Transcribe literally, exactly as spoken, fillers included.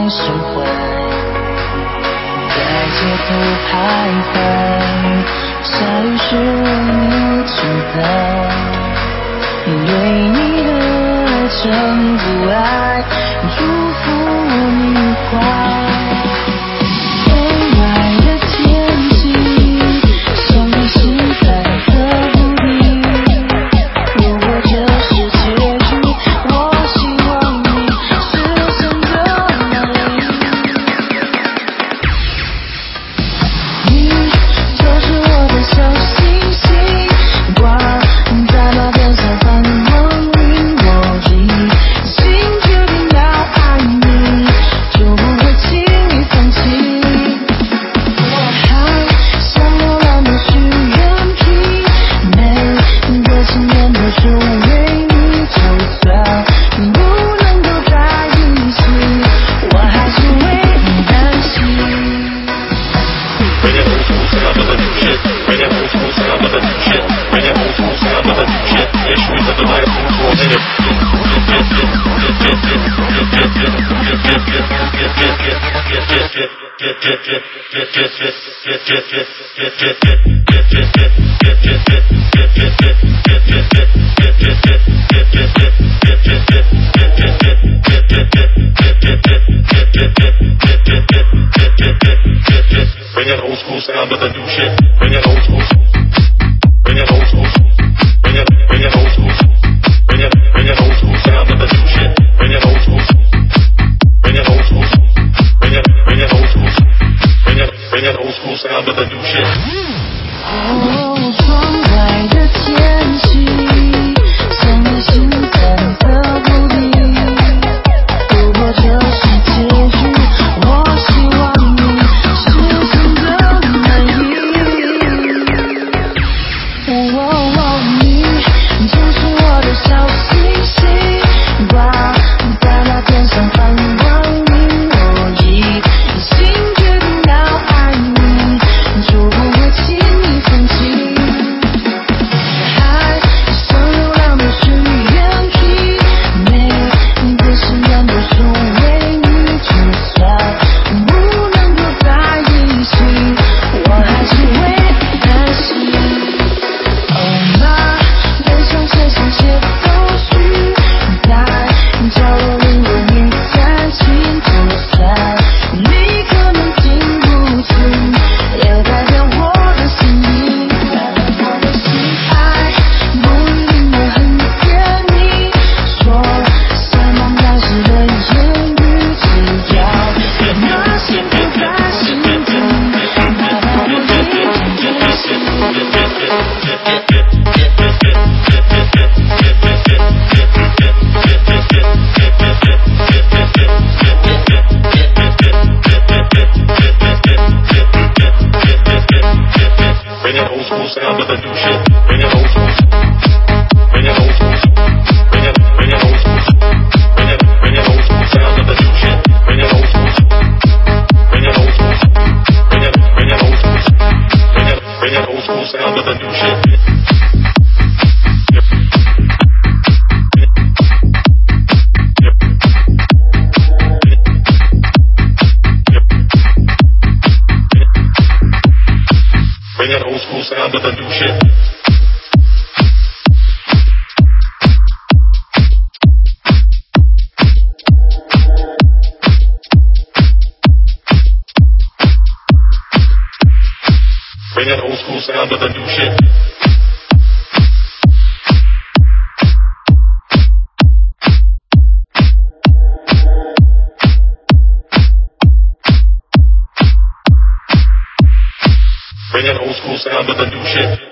释怀，在街头徘徊，下雨时你知道，对你的爱真不爱，祝福你快。 Bring that old school sound with the new shit. Bring that old school. Bring that old school. Bring that, bring that old school. Bring that, bring that old school sound with the new shit. Bring that old school. Bring that old school. Bring that, bring that old school. Bring that, bring that old school sound with the new shit. 哦，窗外的天气像你心淡的不敌。如果这是结局，我希望你是真的满意。哦，你就是我的小星星，挂在那天上放光明落日，一心决定要爱你，就不会轻易放弃。海像流浪的许愿瓶，每个心愿都是为你，就算不能够在一起，我还是会担心。Oh my， 人生写上协奏曲，在角落里为你弹琴，就算你可能听不清，也代表我的心意。爱不一定要很甜蜜，说什么来时的言语，只要那幸福在心底，哪怕我已经决心。 Bring that old school sound with the new shit. Bring that old school. Bring that old school. Bring that, bring that old school. Bring that, bring that old school sound with the new shit. Bring that old school. Bring that old school. Bring that, bring that old school. Bring that, bring that old school sound with the new shit. Bring that old school sound with the new shit. Bring that old school sound with the new shit. Bring that old school sound with the new shit.